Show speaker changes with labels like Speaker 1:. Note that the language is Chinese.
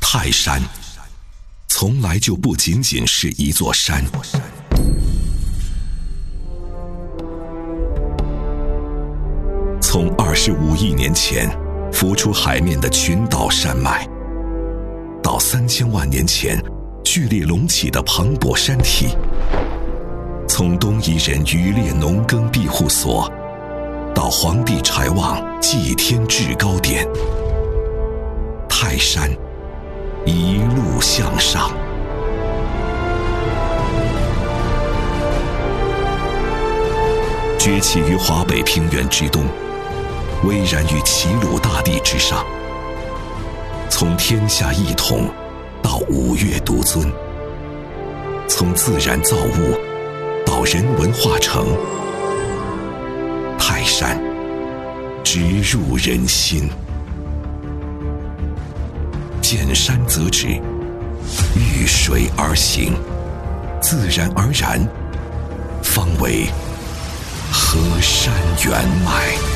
Speaker 1: 泰山从来就不仅仅是一座山，从25亿年前浮出海面的群岛山脉，到3000万年前剧烈隆起的磅礴山体，从东夷人渔猎农耕庇护所，到黄帝柴旺祭天制高点，泰山一路向上。崛起于华北平原之东，巍然于齐鲁大地之上。从天下一统到五岳独尊，从自然造物到人文化成，泰山直入人心。见山则止，遇水而行，自然而然，方为河山原脉。